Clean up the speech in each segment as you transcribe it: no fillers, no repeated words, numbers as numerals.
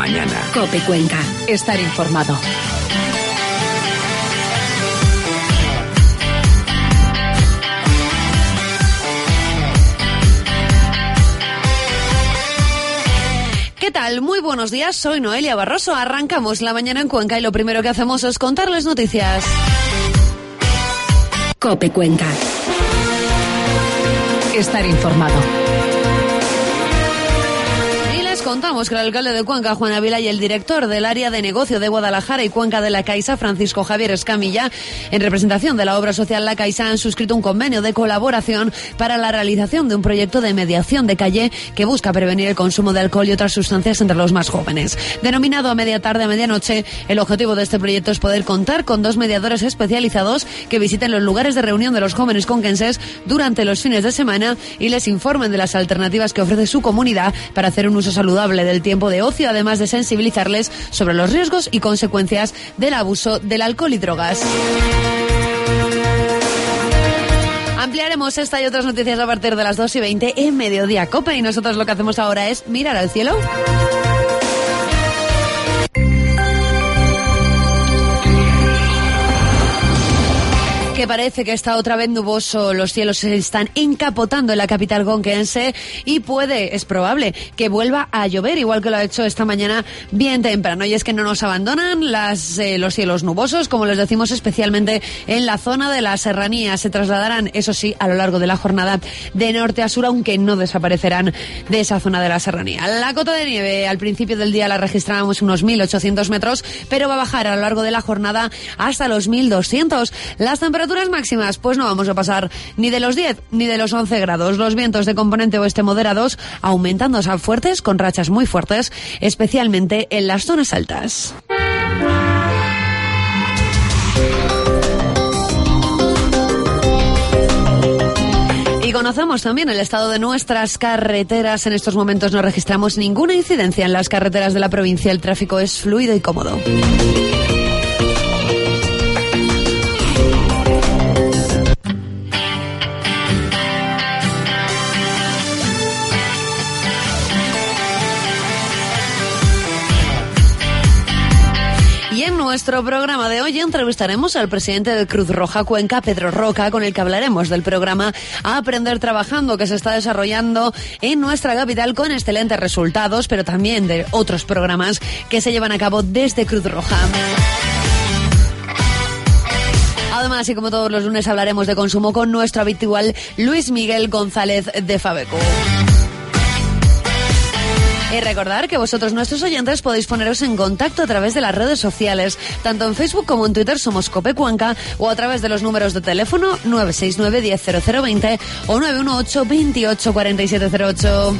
mañana. COPE Cuenca. Estar informado. ¿Qué tal? Muy buenos días, soy Noelia Barroso. Arrancamos la mañana en Cuenca y lo primero que hacemos es contarles noticias. COPE Cuenca. Estar informado. Contamos que el alcalde de Cuenca, Juan Ávila, y el director del área de negocio de Guadalajara y Cuenca de La Caixa, Francisco Javier Escamilla, en representación de la obra social La Caixa, han suscrito un convenio de colaboración para la realización de un proyecto de mediación de calle que busca prevenir el consumo de alcohol y otras sustancias entre los más jóvenes. Denominado a media tarde, a medianoche, el objetivo de este proyecto es poder contar con 2 mediadores especializados que visiten los lugares de reunión de los jóvenes conquenses durante los fines de semana y les informen de las alternativas que ofrece su comunidad para hacer un uso saludable del tiempo de ocio, además de sensibilizarles sobre los riesgos y consecuencias del abuso del alcohol y drogas. Ampliaremos esta y otras noticias a partir de las 2:20 en Mediodía Cope, y nosotros lo que hacemos ahora es mirar al cielo. Que parece que está otra vez nuboso, los cielos se están encapotando en la capital conquense y es probable que vuelva a llover, igual que lo ha hecho esta mañana bien temprano. Y es que no nos abandonan los cielos nubosos, como les decimos, especialmente en la zona de la serranía. Se trasladarán, eso sí, a lo largo de la jornada de norte a sur, aunque no desaparecerán de esa zona de la serranía. La cota de nieve al principio del día la registrábamos unos 1.800 metros, pero va a bajar a lo largo de la jornada hasta los 1.200. Las temperaturas máximas, pues no vamos a pasar ni de los 10 ni de los 11 grados. Los vientos de componente oeste moderados aumentando a fuertes, con rachas muy fuertes, especialmente en las zonas altas. Y conocemos también el estado de nuestras carreteras. En estos momentos no registramos ninguna incidencia en las carreteras de la provincia. El tráfico es fluido y cómodo. Nuestro programa de hoy entrevistaremos al presidente de Cruz Roja Cuenca, Pedro Roca, con el que hablaremos del programa Aprender Trabajando, que se está desarrollando en nuestra capital con excelentes resultados, pero también de otros programas que se llevan a cabo desde Cruz Roja. Además, y como todos los lunes, hablaremos de consumo con nuestro habitual Luis Miguel González de Fabeco. Y recordar que vosotros, nuestros oyentes, podéis poneros en contacto a través de las redes sociales. Tanto en Facebook como en Twitter somos COPE Cuenca, o a través de los números de teléfono 969 10 0020 o 918 28 4708.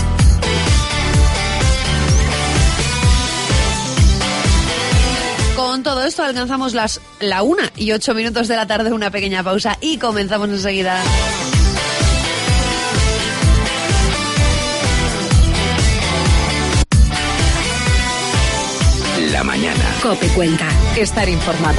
Con todo esto alcanzamos la 1:08 de la tarde, una pequeña pausa y comenzamos enseguida. La mañana. COPE Cuenca. Estar informado.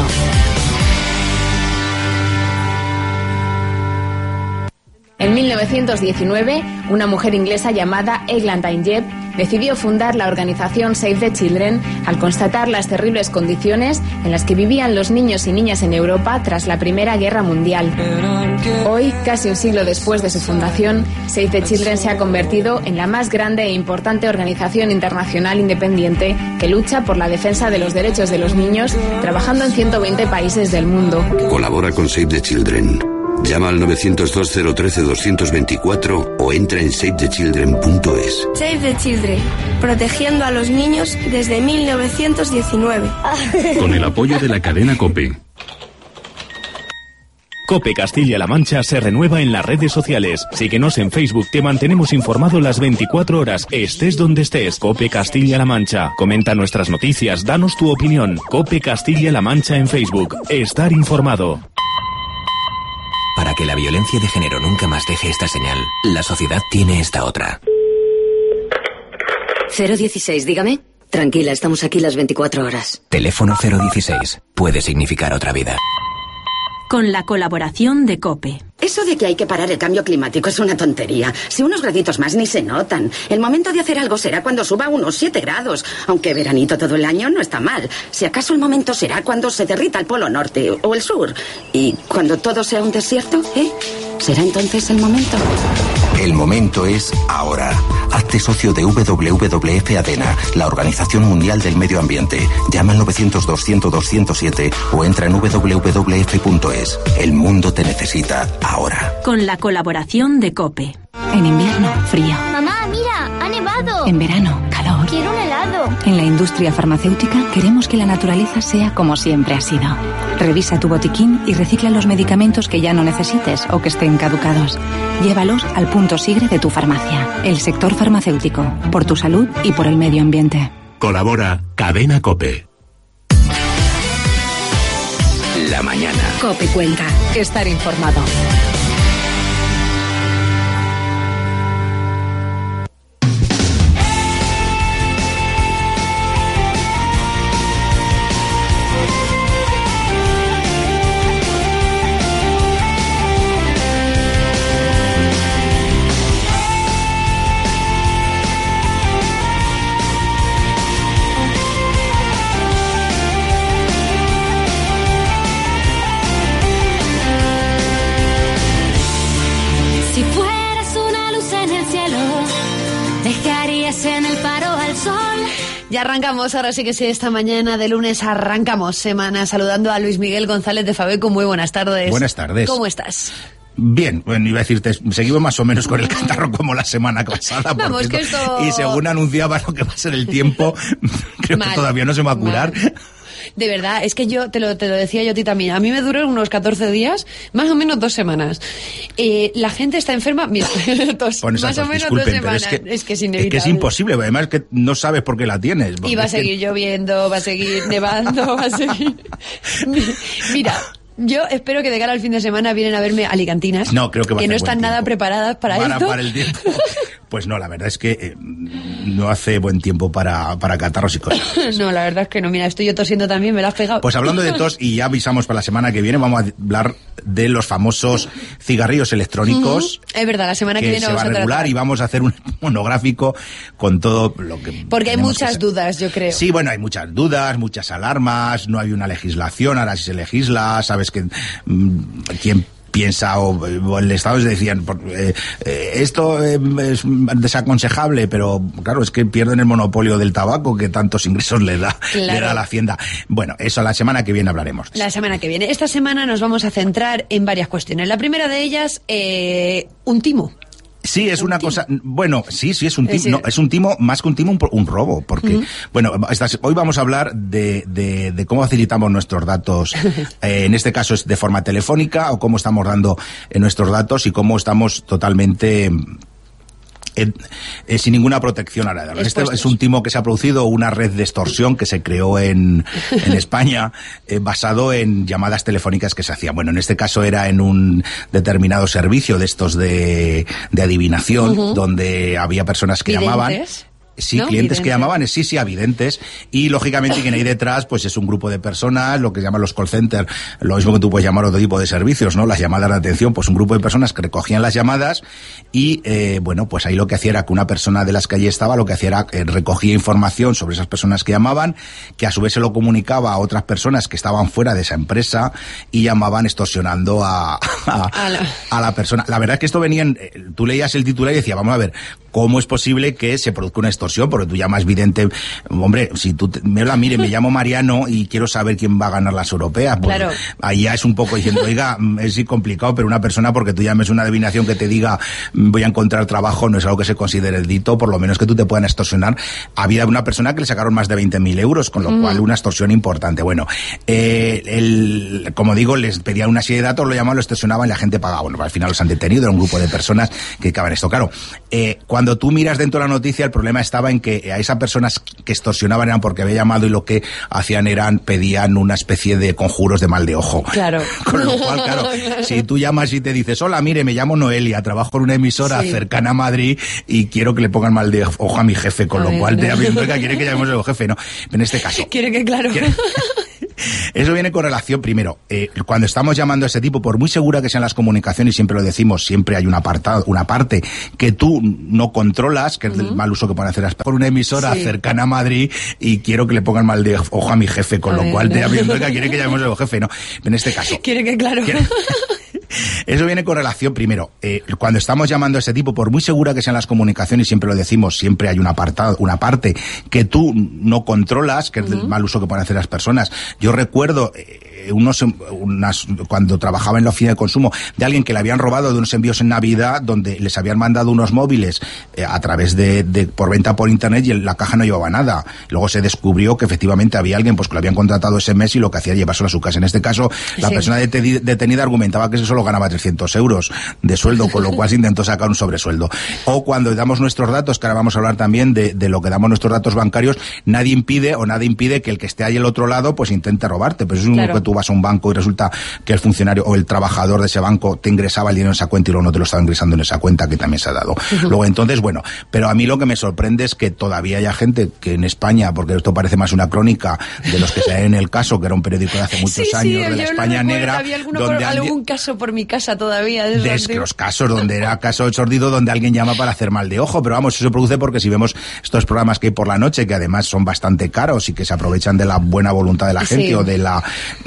En 1919, una mujer inglesa llamada Eglantine Jebb decidió fundar la organización Save the Children al constatar las terribles condiciones en las que vivían los niños y niñas en Europa tras la Primera Guerra Mundial. Hoy, casi un siglo después de su fundación, Save the Children se ha convertido en la más grande e importante organización internacional independiente que lucha por la defensa de los derechos de los niños, trabajando en 120 países del mundo. Colabora con Save the Children. Llama al 902-013-224 o entra en savethechildren.es. Save the Children, protegiendo a los niños desde 1919. Con el apoyo de la cadena COPE. COPE Castilla-La Mancha se renueva en las redes sociales. Síguenos en Facebook, te mantenemos informado las 24 horas, estés donde estés. COPE Castilla-La Mancha. Comenta nuestras noticias, danos tu opinión. COPE Castilla-La Mancha en Facebook. Estar informado. Para que la violencia de género nunca más deje esta señal, la sociedad tiene esta otra. 016, dígame. Tranquila, estamos aquí las 24 horas. Teléfono 016. Puede significar otra vida. Con la colaboración de COPE. Eso de que hay que parar el cambio climático es una tontería. Si unos graditos más ni se notan. El momento de hacer algo será cuando suba unos 7 grados. Aunque veranito todo el año no está mal. Si acaso el momento será cuando se derrita el polo norte o el sur. Y cuando todo sea un desierto, ¿será entonces el momento? El momento es ahora. Hazte socio de WWF ADENA, la Organización Mundial del Medio Ambiente. Llama al 900-200-207 o entra en www.es. El mundo te necesita ahora. Con la colaboración de COPE. En invierno, frío. Mamá, mira, ha nevado. En verano, calor. Quiero un helado. En la industria farmacéutica queremos que la naturaleza sea como siempre ha sido. Revisa tu botiquín y recicla los medicamentos que ya no necesites o que estén caducados. Llévalos al punto sigre de tu farmacia. El sector farmacéutico, por tu salud y por el medio ambiente. Colabora Cadena COPE. La mañana. COPE cuenta. Estar informado. Ya arrancamos, ahora sí que sí, esta mañana de lunes arrancamos semana saludando a Luis Miguel González de Fabeco. Muy buenas tardes. Buenas tardes. ¿Cómo estás? Bien, bueno, iba a decirte, seguimos más o menos con el catarro como la semana pasada. Vamos, que esto... Y según anunciaba lo que va a ser el tiempo, creo que todavía no se va a curar. De verdad, es que yo te lo decía yo a ti también. A mí me duró unos 14 días, más o menos 2 semanas. La gente está enferma, mira, más o menos 2 semanas. Es que es inevitable. Es que es imposible, además que no sabes por qué la tienes. Y va a seguir lloviendo, va a seguir nevando, va a seguir... Mira... Yo espero que de cara al fin de semana vienen a verme alicantinas. No, creo que va a que no están nada tiempo. Preparadas para esto. Para el tiempo. Pues no, la verdad es que no hace buen tiempo para catarros y cosas. No, la verdad es que no. Mira, estoy yo tosiendo también, me la has pegado. Pues hablando de tos, y ya avisamos para la semana que viene, vamos a hablar de los famosos cigarrillos electrónicos. Es verdad, la semana que viene se va a regular y vamos a hacer un monográfico con todo lo que... Porque hay muchas dudas, yo creo. Sí, bueno, hay muchas dudas, muchas alarmas, no hay una legislación, ahora sí se legisla, sabes que quién piensa o el Estado decían esto es desaconsejable, pero claro, es que pierden el monopolio del tabaco que tantos ingresos le da a la Hacienda. Bueno, eso la semana que viene hablaremos. La semana que viene. Esta semana nos vamos a centrar en varias cuestiones. La primera de ellas, un timo. Sí, es una cosa, bueno, sí, es un timo, no, es un timo, más que un timo, un robo, porque, bueno, hoy vamos a hablar de cómo facilitamos nuestros datos, en este caso es de forma telefónica, o cómo estamos dando nuestros datos y cómo estamos totalmente... sin ninguna protección a nada. Este es un timo que se ha producido, una red de extorsión que se creó en España, basado en llamadas telefónicas que se hacían. Bueno, en este caso era en un determinado servicio de estos de adivinación, donde había personas que llamaban. Sí, ¿no? Clientes que llamaban, sí, avidentes. Y, lógicamente, quien hay detrás, pues es un grupo de personas, lo que llaman los call centers, lo mismo que tú puedes llamar otro tipo de servicios, ¿no? Las llamadas de atención, pues un grupo de personas que recogían las llamadas y, bueno, pues ahí lo que hacía era que una persona de las que allí estaba, lo que hacía era recogía información sobre esas personas que llamaban, que a su vez se lo comunicaba a otras personas que estaban fuera de esa empresa y llamaban extorsionando a la persona. La verdad es que esto venía tú leías el titular y decía, vamos a ver, ¿cómo es posible que se produzca una extorsión? Porque tú llamas vidente, hombre, si tú mire, me llamo Mariano y quiero saber quién va a ganar las europeas, pues claro. Ahí ya es un poco diciendo, oiga, es complicado, pero una persona porque tú llames una adivinación que te diga voy a encontrar trabajo, no es algo que se considere delito, por lo menos que tú te puedan extorsionar. Había una persona que le sacaron más de 20.000 euros, con lo cual una extorsión importante. Bueno, como digo, les pedían una serie de datos, lo llamaban, lo extorsionaban y la gente pagaba. Bueno, al final los han detenido, era un grupo de personas que acaban esto. Claro, cuando tú miras dentro de la noticia, el problema estaba en que a esas personas que extorsionaban eran porque había llamado y lo que hacían pedían una especie de conjuros de mal de ojo. Claro. Con lo cual, claro, si tú llamas y te dices, hola, mire, me llamo Noelia, trabajo en una emisora cercana a Madrid y quiero que le pongan mal de ojo a mi jefe, con lo cual te quiere que llamemos al jefe, ¿no? En este caso. Quiere que, claro. Eso viene con relación, primero, cuando estamos llamando a ese tipo, por muy segura que sean las comunicaciones, siempre lo decimos, siempre hay una parte que tú no controlas, que es del mal uso que pueden hacer por una emisora cercana a Madrid, y quiero que le pongan mal de ojo a mi jefe, con lo cual te aviso que quiere que llamemos al jefe, no, en este caso. Quiere que, claro. Eso viene con relación, primero, cuando estamos llamando a ese tipo, por muy segura que sean las comunicaciones, siempre lo decimos, siempre hay una parte que tú no controlas, que es del mal uso que pueden hacer las personas. Yo recuerdo cuando trabajaba en la oficina de consumo, de alguien que le habían robado de unos envíos en Navidad, donde les habían mandado unos móviles a través de por venta por internet, y en la caja no llevaba nada. Luego se descubrió que efectivamente había alguien pues que lo habían contratado ese mes y lo que hacía era llevárselo a su casa. En este caso, la persona detenida argumentaba que eso solo ganaba 300 euros de sueldo, con lo cual se intentó sacar un sobresueldo. O cuando damos nuestros datos, que ahora vamos a hablar también de lo que damos nuestros datos bancarios, nada impide que el que esté ahí al otro lado pues intente robarte. Pero eso es que tú vas a un banco y resulta que el funcionario o el trabajador de ese banco te ingresaba el dinero en esa cuenta y luego no te lo estaba ingresando en esa cuenta, que también se ha dado. Luego entonces, bueno, pero a mí lo que me sorprende es que todavía haya gente que en España, porque esto parece más una crónica de los que se en el caso, que era un periódico de hace muchos años, de la España negra, había algún caso por mi casa todavía. De los casos donde era caso sordido, donde alguien llama para hacer mal de ojo, pero vamos, eso se produce porque si vemos estos programas que hay por la noche, que además son bastante caros y que se aprovechan de la buena voluntad de la gente o de la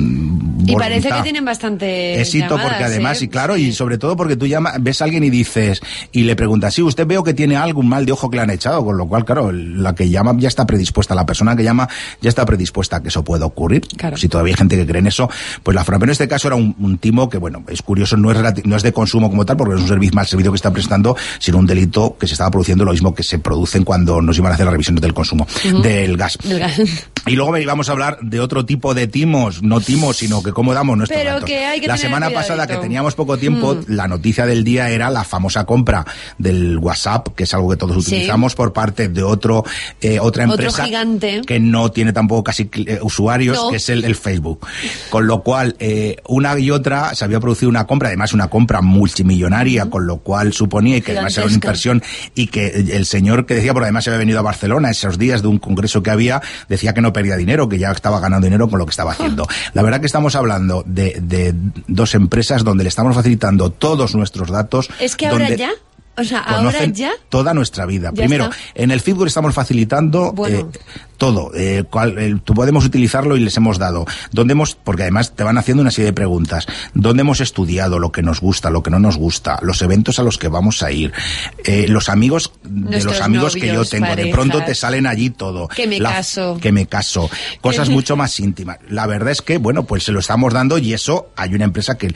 y parece que tienen bastante éxito, llamadas, porque además, y claro, y sobre todo porque tú ves a alguien y dices, y le preguntas, sí, usted veo que tiene algún mal de ojo que le han echado, con lo cual, claro, la que llama ya está predispuesta, la persona que llama ya está predispuesta a que eso pueda ocurrir. Claro. Si todavía hay gente que cree en eso, pues la forma. Pero en este caso era un timo que, bueno, es curioso, no es de consumo como tal, porque es un mal servicio que está prestando, sino un delito que se estaba produciendo, lo mismo que se producen cuando nos iban a hacer las revisiones del consumo, del gas. Y luego íbamos a hablar de otro tipo de timos, no timos, sino que cómo damos nuestros datos. La semana pasada, que teníamos poco tiempo, la noticia del día era la famosa compra del WhatsApp, que es algo que todos utilizamos, por parte de otra empresa gigante que no tiene tampoco casi usuarios, que es el Facebook. Con lo cual, una y otra se había producido una compra, además una compra multimillonaria, con lo cual suponía que además era una inversión, y que el señor que decía, porque además se había venido a Barcelona esos días de un congreso que había, decía que no perdía dinero, que ya estaba ganando dinero con lo que estaba haciendo. La verdad que estamos hablando de dos empresas donde le estamos facilitando todos nuestros datos. Es que ahora ya... O sea, ahora ya... toda nuestra vida. Ya Primero, está. En el Facebook estamos facilitando todo. Podemos utilizarlo y les hemos dado. Porque además te van haciendo una serie de preguntas. ¿Dónde hemos estudiado? Lo que nos gusta, lo que no nos gusta. Los eventos a los que vamos a ir. Los amigos de los amigos que yo tengo. Parejas. De pronto te salen allí todo. Que me caso. Cosas mucho más íntimas. La verdad es que, bueno, pues se lo estamos dando, y eso hay una empresa que...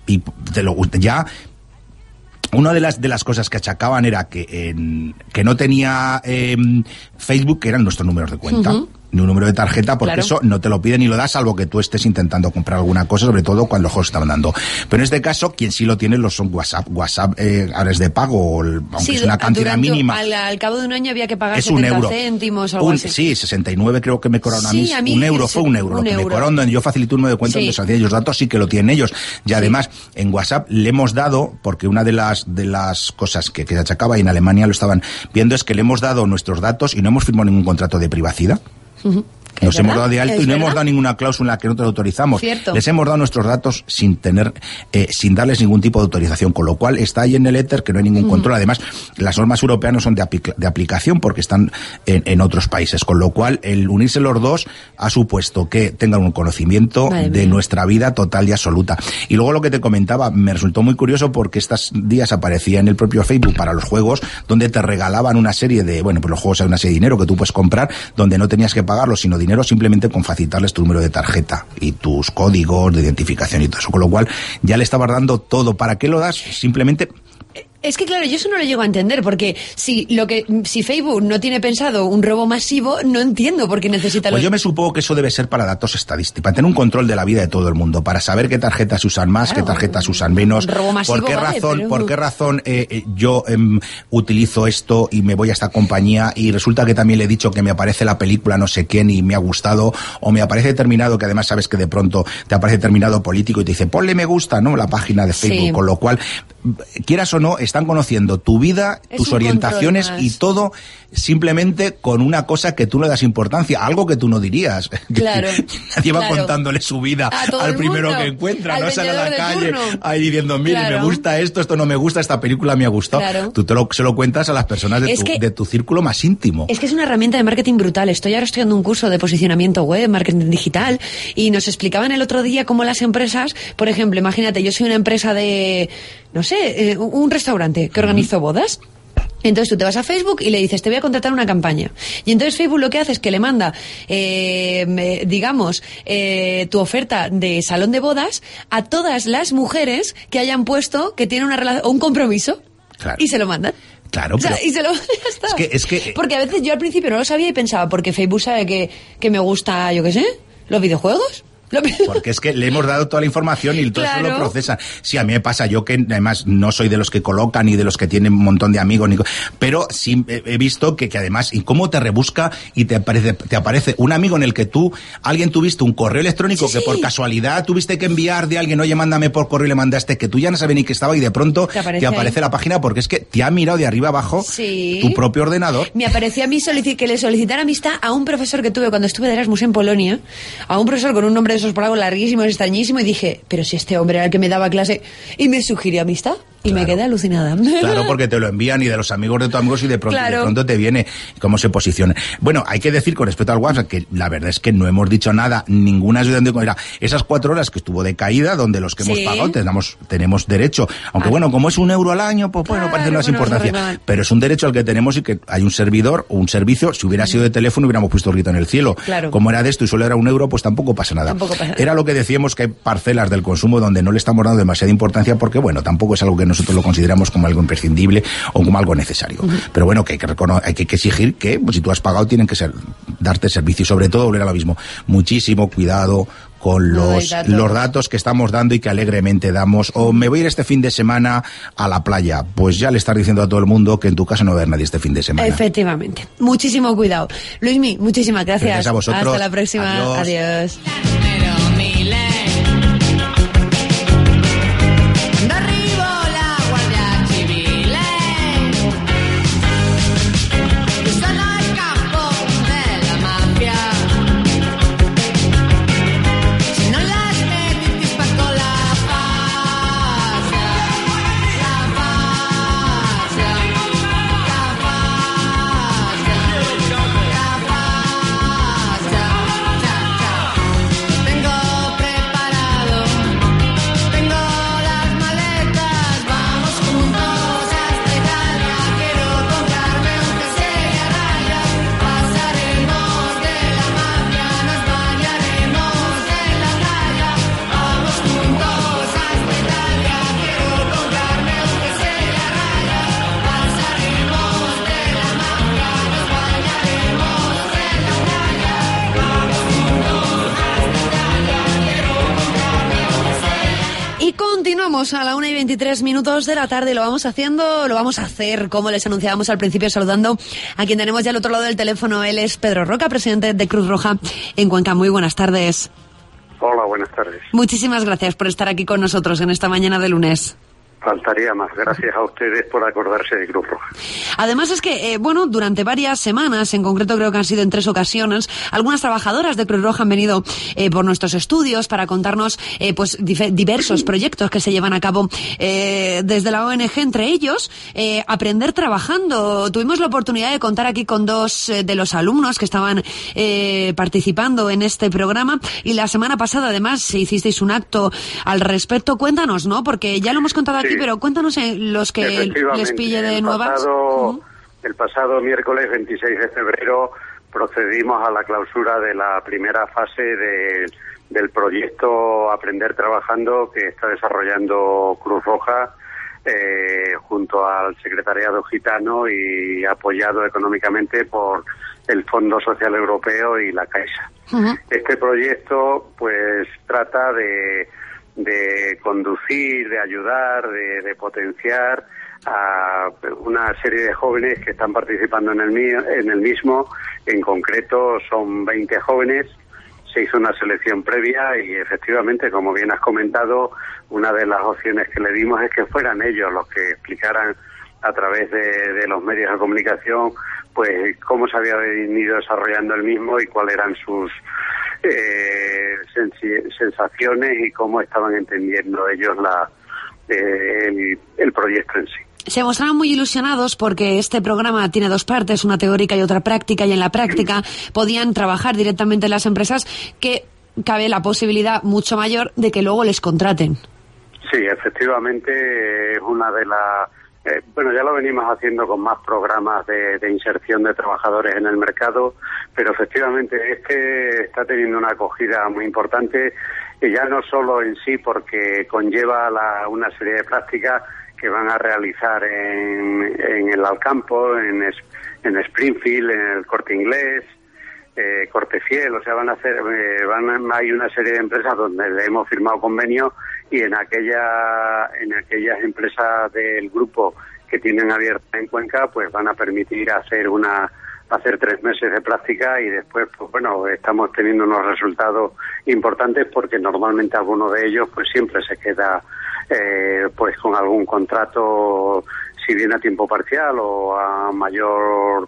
Una de las cosas que achacaban era que no tenía Facebook, que eran nuestros números de cuenta. Ni un número de tarjeta, porque eso no te lo pide ni lo da, salvo que tú estés intentando comprar alguna cosa, sobre todo cuando los juegos están dando. Pero en este caso, quien sí lo tiene son WhatsApp. WhatsApp ahora es de pago, aunque es una cantidad mínima. Al cabo de un año había que pagar es 70 €1. Céntimos o algo así. Sí, 69 creo que me cobraron a mí. A mí un euro, fue un euro. Lo que me cobraron, donde yo facilité un número de cuenta donde se hacían ellos datos, sí que lo tienen ellos. Y además, en WhatsApp le hemos dado, porque una de las cosas que se achacaba, y en Alemania lo estaban viendo, es que le hemos dado nuestros datos y no hemos firmado ningún contrato de privacidad. Nos hemos dado de alto y no hemos dado ninguna cláusula que no te lo autorizamos. Cierto. Les hemos dado nuestros datos sin darles ningún tipo de autorización, con lo cual está ahí en el éter, que no hay ningún control. Además, las normas europeas no son de aplicación porque están en otros países, con lo cual el unirse los dos ha supuesto que tengan un conocimiento de nuestra vida total y absoluta. Y luego lo que te comentaba, me resultó muy curioso porque estos días aparecía en el propio Facebook para los juegos, donde te regalaban una serie de, pues los juegos hay una serie de dinero que tú puedes comprar, donde no tenías que pagarlo, sino dinero simplemente con facilitarles tu número de tarjeta y tus códigos de identificación y todo eso, con lo cual ya le estabas dando todo. ¿Para qué lo das? Simplemente... Es que claro, yo eso no lo llego a entender, porque si Facebook no tiene pensado un robo masivo, no entiendo por qué necesita Pues yo me supongo que eso debe ser para datos estadísticos, para tener un control de la vida de todo el mundo, para saber qué tarjetas usan más, qué tarjetas usan menos, por qué razón yo utilizo esto y me voy a esta compañía y resulta que también le he dicho que me aparece la película no sé quién y me ha gustado, o me aparece determinado, que además sabes que de pronto te aparece determinado político y te dice ponle me gusta, ¿no? La página de Facebook, con lo cual, quieras o no, están conociendo tu vida, tus orientaciones y todo simplemente con una cosa que tú le das importancia, algo que tú no dirías. Claro. Nadie va contándole su vida al primero que encuentra, no sale a la calle ahí diciendo, mire, me gusta esto no me gusta, esta película me ha gustado. Claro. Tú se lo cuentas a las personas de tu círculo más íntimo. Es que es una herramienta de marketing brutal. Estoy ahora estudiando un curso de posicionamiento web, marketing digital, y nos explicaban el otro día cómo las empresas, por ejemplo, imagínate, yo soy una empresa de, no sé, un restaurante que organizo bodas. Entonces tú te vas a Facebook y le dices, te voy a contratar una campaña. Y entonces Facebook lo que hace es que le manda, tu oferta de salón de bodas a todas las mujeres que hayan puesto que tienen una relación o un compromiso. Claro. Y se lo mandan. Claro, pero... O sea, y se lo... Ya está. Es que... Porque a veces yo al principio no lo sabía y pensaba, porque Facebook sabe que me gusta, yo qué sé, los videojuegos. Porque es que le hemos dado toda la información y todo eso lo procesan. Sí, a mí me pasa, yo que además no soy de los que colocan ni de los que tienen un montón de amigos, pero sí he visto que además, y cómo te rebusca y te aparece un amigo en el que alguien tuviste un correo electrónico que por casualidad tuviste que enviar de alguien, oye, mándame por correo y le mandaste, que tú ya no sabes ni que estaba y de pronto te aparece la página porque es que te ha mirado de arriba abajo tu propio ordenador. Me apareció a mí que le solicitara amistad a un profesor que tuve cuando estuve de Erasmus en Polonia, a un profesor con un nombre de esos polacos larguísimos, extrañísimo, y dije, pero si este hombre era el que me daba clase y me sugirió amistad. Y me quedé alucinada. Claro, porque te lo envían y de los amigos de tus amigos y de pronto te viene cómo se posiciona. Bueno, hay que decir con respecto al WhatsApp que la verdad es que no hemos dicho nada, ninguna ayuda de era esas 4 horas que estuvo de caída, donde los que hemos pagado tenemos derecho. Aunque bueno, como es €1 al año, pues bueno, parece no es importancia. Pero es un derecho al que tenemos y que hay un servidor o un servicio. Si hubiera sido de teléfono hubiéramos puesto el grito en el cielo. Claro. Como era de esto y solo era €1, pues tampoco pasa nada. Era lo que decíamos, que hay parcelas del consumo donde no le estamos dando demasiada importancia porque bueno, tampoco es algo que nosotros lo consideramos como algo imprescindible o como algo necesario. Pero bueno, que hay que exigir que, pues, si tú has pagado, tienen que darte servicio y sobre todo volver a lo mismo. Muchísimo cuidado con los datos que estamos dando y que alegremente damos. O me voy a ir este fin de semana a la playa. Pues ya le estás diciendo a todo el mundo que en tu casa no va a haber nadie este fin de semana. Efectivamente. Muchísimo cuidado. Luismi, muchísimas gracias. Gracias a vosotros. Hasta la próxima. Adiós. A la 1:23 de la tarde lo vamos a hacer como les anunciábamos al principio, saludando a quien tenemos ya al otro lado del teléfono. Él es Pedro Roca, presidente de Cruz Roja en Cuenca. Muy buenas tardes. Hola, buenas tardes. Muchísimas gracias por estar aquí con nosotros en esta mañana de lunes. Faltaría más. Gracias a ustedes por acordarse de Cruz Roja. Además es que, durante varias semanas, en concreto creo que han sido en 3 ocasiones, algunas trabajadoras de Cruz Roja han venido por nuestros estudios para contarnos diversos proyectos que se llevan a cabo desde la ONG, entre ellos Aprender Trabajando. Tuvimos la oportunidad de contar aquí con 2 de los alumnos que estaban participando en este programa, y la semana pasada además hicisteis un acto al respecto. Cuéntanos, ¿no? Porque ya lo hemos contado aquí, pero cuéntanos los que les pille de nuevas. El pasado miércoles 26 de febrero procedimos a la clausura de la primera fase del proyecto Aprender Trabajando que está desarrollando Cruz Roja junto al Secretariado Gitano y apoyado económicamente por el Fondo Social Europeo y la Caixa. Este proyecto pues trata de conducir, de ayudar, de potenciar a una serie de jóvenes que están participando en el mismo. En concreto son 20 jóvenes. Se hizo una selección previa y efectivamente, como bien has comentado, una de las opciones que le dimos es que fueran ellos los que explicaran a través de los medios de comunicación pues cómo se había venido desarrollando el mismo y cuáles eran sus sensaciones y cómo estaban entendiendo ellos el proyecto en sí. Se mostraron muy ilusionados porque este programa tiene dos partes, una teórica y otra práctica, y en la práctica podían trabajar directamente en las empresas, que cabe la posibilidad mucho mayor de que luego les contraten. Sí, efectivamente es una de las... ya lo venimos haciendo con más programas de inserción de trabajadores en el mercado, pero efectivamente este está teniendo una acogida muy importante, y ya no solo en sí porque conlleva una serie de prácticas que van a realizar en el Alcampo, en Springfield, en el Corte Inglés, Corte Fiel, o sea, hay una serie de empresas donde le hemos firmado convenios, y en aquellas empresas del grupo que tienen abierta en Cuenca, pues van a permitir hacer 3 meses de práctica, y después, pues bueno, estamos teniendo unos resultados importantes, porque normalmente alguno de ellos pues siempre se queda pues con algún contrato, si bien a tiempo parcial o a mayor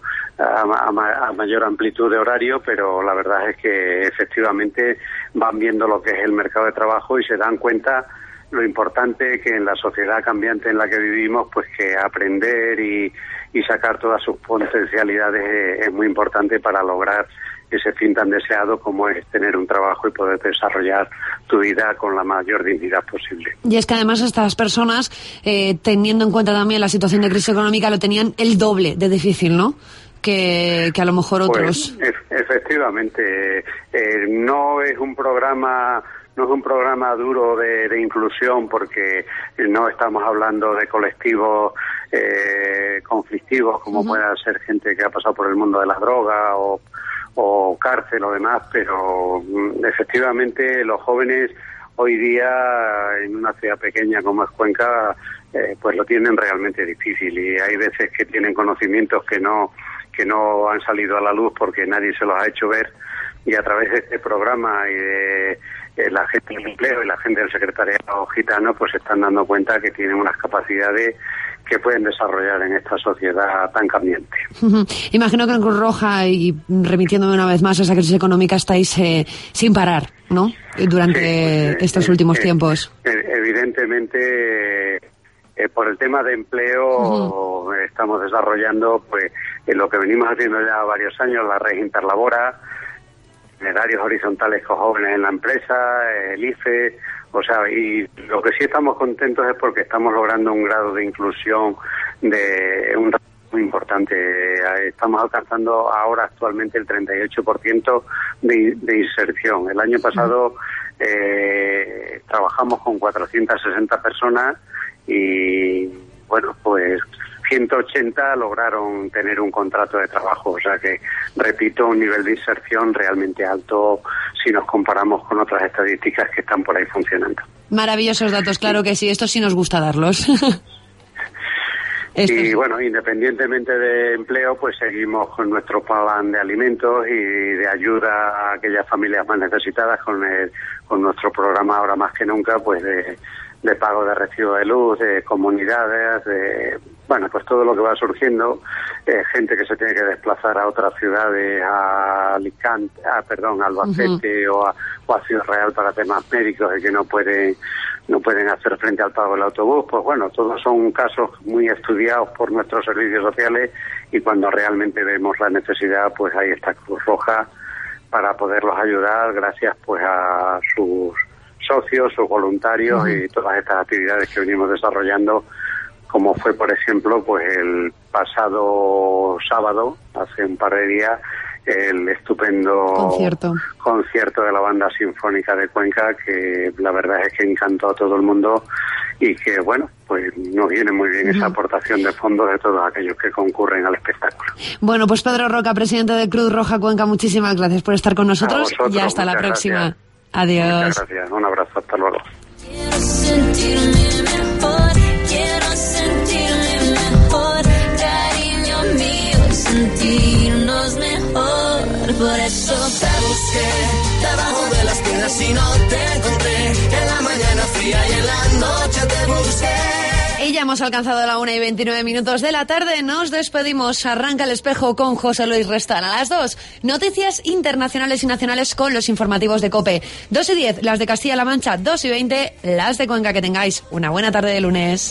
amplitud de horario, pero la verdad es que efectivamente van viendo lo que es el mercado de trabajo y se dan cuenta lo importante que en la sociedad cambiante en la que vivimos, pues que aprender y sacar todas sus potencialidades es muy importante para lograr ese fin tan deseado como es tener un trabajo y poder desarrollar tu vida con la mayor dignidad posible. Y es que además estas personas, teniendo en cuenta también la situación de crisis económica, lo tenían el doble de difícil, ¿no? Que a lo mejor otros. Pues, efectivamente, no es un programa duro de inclusión, porque no estamos hablando de colectivos conflictivos como pueda ser gente que ha pasado por el mundo de la droga o cárcel o demás, pero efectivamente los jóvenes hoy día en una ciudad pequeña como es Cuenca pues lo tienen realmente difícil, y hay veces que tienen conocimientos que no han salido a la luz porque nadie se los ha hecho ver, y a través de este programa y de la gente del empleo y la gente del secretariado gitano pues se están dando cuenta que tienen unas capacidades que pueden desarrollar en esta sociedad tan cambiante. Imagino que en Cruz Roja, y remitiéndome una vez más a esa crisis económica, estáis sin parar, ¿no? Durante estos últimos tiempos. Evidentemente, por el tema de empleo, estamos desarrollando pues lo que venimos haciendo ya varios años, la red Interlabora, horarios horizontales con jóvenes en la empresa, el IFE, o sea, y lo que sí estamos contentos es porque estamos logrando un grado de inclusión muy importante. Estamos alcanzando ahora actualmente el 38% de inserción. El año pasado trabajamos con 460 personas y, bueno, pues 180 lograron tener un contrato de trabajo, o sea que, repito, un nivel de inserción realmente alto si nos comparamos con otras estadísticas que están por ahí funcionando. Maravillosos datos, claro que sí, estos sí nos gusta darlos. Y bueno, independientemente de empleo, pues seguimos con nuestro plan de alimentos y de ayuda a aquellas familias más necesitadas, con nuestro programa ahora más que nunca, pues de pago de recibo de luz, de comunidades, bueno, pues todo lo que va surgiendo, gente que se tiene que desplazar a otras ciudades, a Alicante, Albacete o a Ciudad Real para temas médicos y que no pueden hacer frente al pago del autobús. Pues bueno, todos son casos muy estudiados por nuestros servicios sociales, y cuando realmente vemos la necesidad, pues ahí está Cruz Roja para poderlos ayudar, gracias pues a sus socios, sus voluntarios y todas estas actividades que venimos desarrollando, como fue, por ejemplo, pues el pasado sábado, hace un par de días, el estupendo concierto de la Banda Sinfónica de Cuenca, que la verdad es que encantó a todo el mundo y que, bueno, pues nos viene muy bien esa aportación de fondos de todos aquellos que concurren al espectáculo. Bueno, pues Pedro Roca, presidente de Cruz Roja Cuenca, muchísimas gracias por estar con nosotros y hasta la próxima. Gracias. Adiós. Muchas gracias. Un abrazo. Hasta luego. Quiero sentirme mejor, quiero sentirme mejor, cariño mío, sentirnos mejor. Por eso te busqué debajo de las piedras y no te encontré. En la mañana fría y en la noche te busqué. Y ya hemos alcanzado la 1:29 de la tarde. Nos despedimos. Arranca el espejo con José Luis Restán. A las 2, noticias internacionales y nacionales con los informativos de COPE. 2:10, las de Castilla-La Mancha. 2:20, las de Cuenca. Que tengáis una buena tarde de lunes.